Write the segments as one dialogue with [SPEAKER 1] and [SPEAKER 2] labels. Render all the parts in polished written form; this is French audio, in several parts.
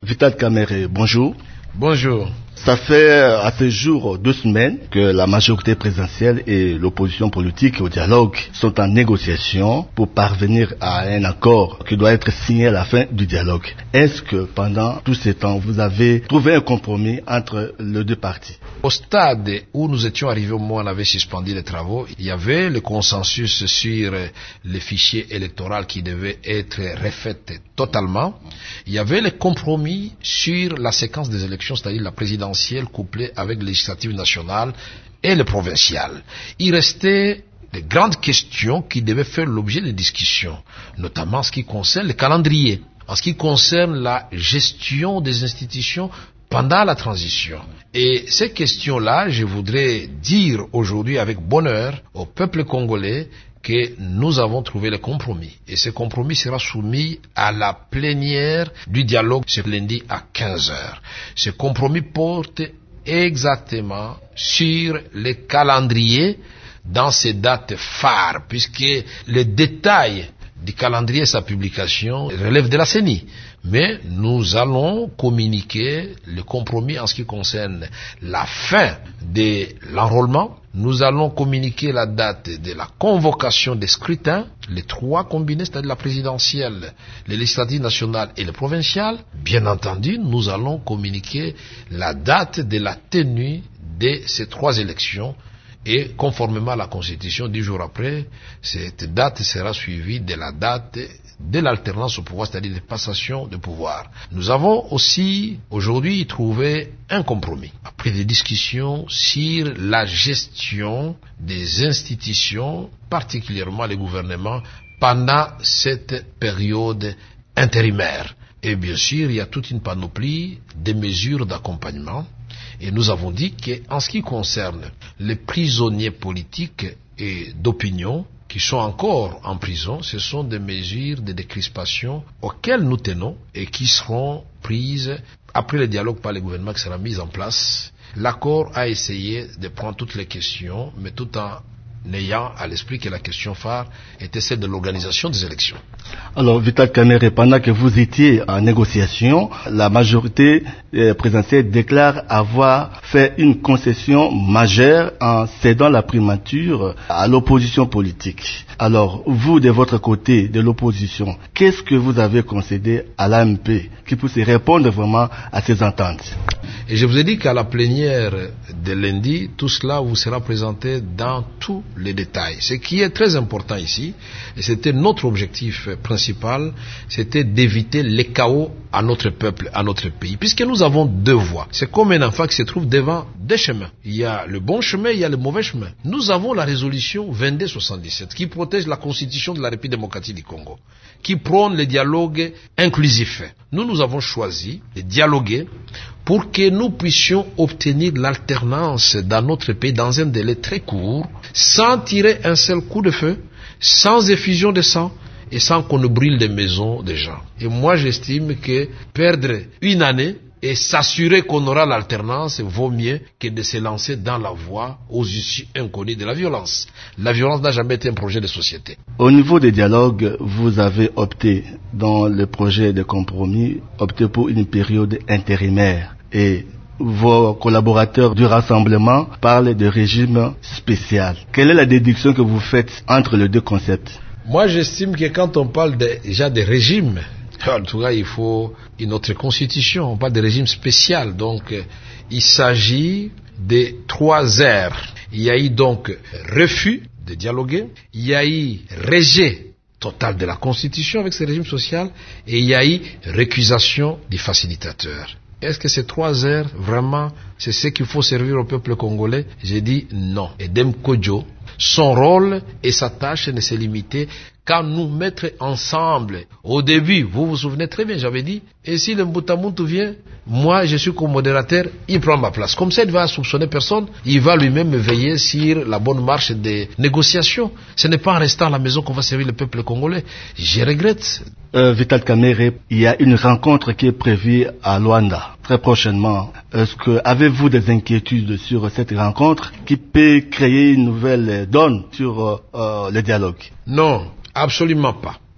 [SPEAKER 1] Vital Kamerhe, bonjour.
[SPEAKER 2] Bonjour.
[SPEAKER 1] Ça fait à ce jour 2 semaines que la majorité présidentielle et l'opposition politique au dialogue sont en négociation pour parvenir à un accord qui doit être signé à la fin du dialogue. Est-ce que pendant tout ce temps, vous avez trouvé un compromis entre les deux parties?
[SPEAKER 2] Au stade où nous étions arrivés au moment où on avait suspendu les travaux, il y avait le consensus sur le fichier électoral qui devait être refait totalement. Il y avait le compromis sur la séquence des élections, c'est-à-dire la présidentielle couplée avec le législatif national et le provincial. Il restait de grandes questions qui devaient faire l'objet de discussions, notamment en ce qui concerne le calendrier, en ce qui concerne la gestion des institutions pendant la transition. Et ces questions-là, je voudrais dire aujourd'hui avec bonheur au peuple congolais que nous avons trouvé le compromis. Et ce compromis sera soumis à la plénière du dialogue ce lundi à 15h. Ce compromis porte exactement sur le calendrier dans ces dates phares, puisque le détail du calendrier et sa publication relève de la CENI. Mais nous allons communiquer le compromis en ce qui concerne la fin de l'enrôlement. Nous allons communiquer la date de la convocation des scrutins, les 3 combinés, c'est-à-dire la présidentielle, le législatif national et le provincial. Bien entendu, nous allons communiquer la date de la tenue de ces 3 élections. Et conformément à la Constitution, 10 jours après, cette date sera suivie de la date de l'alternance au pouvoir, c'est-à-dire de passation de pouvoir. Nous avons aussi aujourd'hui trouvé un compromis, après des discussions sur la gestion des institutions, particulièrement les gouvernements, pendant cette période intérimaire. Et bien sûr, il y a toute une panoplie de mesures d'accompagnement. Et nous avons dit qu'en ce qui concerne les prisonniers politiques et d'opinion qui sont encore en prison, ce sont des mesures de décrispation auxquelles nous tenons et qui seront prises après le dialogue par le gouvernement qui sera mis en place. L'accord a essayé de prendre toutes les questions, mais tout en ayant à l'esprit que la question phare était celle de l'organisation des élections.
[SPEAKER 1] Alors, Vital Kamerhe, pendant que vous étiez en négociation, la majorité présidentielle déclare avoir fait une concession majeure en cédant la primature à l'opposition politique. Alors, vous, de votre côté, de l'opposition, qu'est-ce que vous avez concédé à l'AMP qui puisse répondre vraiment à ces ententes?
[SPEAKER 2] Et je vous ai dit qu'à la plénière de lundi, tout cela vous sera présenté dans tous les détails. Ce qui est très important ici, et c'était notre objectif principal, c'était d'éviter les chaos à notre peuple, à notre pays. Puisque nous avons 2 voies. C'est comme un enfant qui se trouve devant 2 chemins. Il y a le bon chemin, il y a le mauvais chemin. Nous avons la résolution 2277 qui protège la constitution de la République démocratique du Congo, qui prône le dialogue inclusif. Nous avons choisi de dialoguer pour que nous puissions obtenir l'alternance dans notre pays dans un délai très court, sans tirer un seul coup de feu, sans effusion de sang et sans qu'on ne brûle des maisons des gens. Et moi, j'estime que perdre une année et s'assurer qu'on aura l'alternance vaut mieux que de se lancer dans la voie aux issues inconnues de la violence. La violence n'a jamais été un projet de société.
[SPEAKER 1] Au niveau des dialogues, vous avez opté, dans le projet de compromis, opté pour une période intérimaire. Et vos collaborateurs du rassemblement parlent de régime spécial. Quelle est la déduction que vous faites entre les 2 concepts?
[SPEAKER 2] Moi, j'estime que quand on parle déjà de régime, en tout cas, il faut une autre constitution. On parle de régime spécial. Donc, il s'agit de 3 aires. Il y a eu donc refus de dialoguer. Il y a eu rejet total de la constitution avec ce régime social. Et il y a eu récusation du facilitateur. Est-ce que ces 3 aires, vraiment, c'est ce qu'il faut servir au peuple congolais? J'ai dit non. Et Dem Kodjo, son rôle et sa tâche ne s'est limitée qu'à nous mettre ensemble. Au début, vous vous souvenez très bien, j'avais dit, et si le Mbutamuntu vient, moi je suis comme modérateur, il prend ma place. Comme ça, il ne va soupçonner personne, il va lui-même veiller sur la bonne marche des négociations. Ce n'est pas en restant à la maison qu'on va servir le peuple congolais. Je regrette.
[SPEAKER 1] Vital Kamerhe, il y a une rencontre qui est prévue à Luanda très prochainement. Est-ce que avez-vous des inquiétudes sur cette rencontre qui peut créer une nouvelle donne sur le dialogue?
[SPEAKER 2] Non, absolument pas.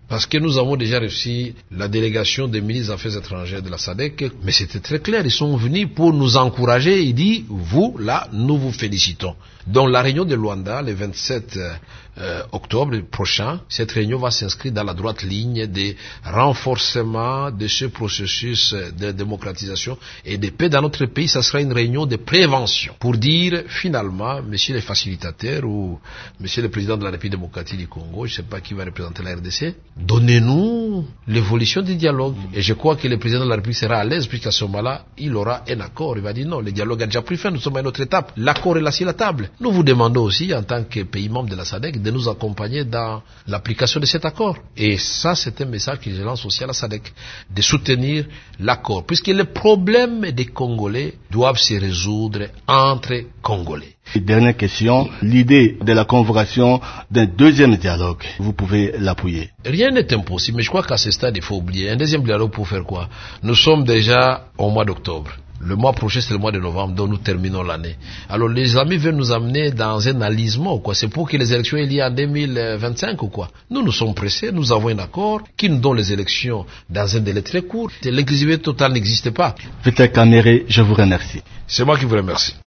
[SPEAKER 2] Parce que nous avons déjà reçu la délégation des ministres des Affaires étrangères de la SADC, mais c'était très clair, ils sont venus pour nous encourager, ils disent, vous, là, nous vous félicitons. Donc la réunion de Luanda, le 27 octobre prochain, cette réunion va s'inscrire dans la droite ligne des renforcements de ce processus de démocratisation et de paix dans notre pays. Ça sera une réunion de prévention pour dire, finalement, messieurs les facilitateurs ou monsieur le président de la République démocratique du Congo, je ne sais pas qui va représenter la RDC, donnez-nous l'évolution du dialogue. Et je crois que le président de la République sera à l'aise, puisqu'à ce moment-là, il aura un accord. Il va dire non, le dialogue a déjà pris fin, nous sommes à une autre étape. L'accord est là sur la table. Nous vous demandons aussi, en tant que pays membre de la SADC, de nous accompagner dans l'application de cet accord. Et ça, c'est un message que je lance aussi à la SADC, de soutenir l'accord. Puisque les problèmes des Congolais doivent se résoudre entre Congolais.
[SPEAKER 1] Dernière question, l'idée de la convocation d'un deuxième dialogue, vous pouvez l'appuyer?
[SPEAKER 2] Rien n'est impossible, mais je crois qu'à ce stade, il faut oublier. Un deuxième dialogue pour faire quoi? Nous sommes déjà au mois d'octobre. Le mois prochain, c'est le mois de novembre, dont nous terminons l'année. Alors, les amis veulent nous amener dans un alisement, quoi. C'est pour que les élections aient lieu en 2025, ou quoi. Nous sommes pressés, nous avons un accord qui nous donne les élections dans un délai très court. L'inclusivité totale n'existe pas.
[SPEAKER 1] Peter Kamere, je vous remercie.
[SPEAKER 2] C'est moi qui vous remercie.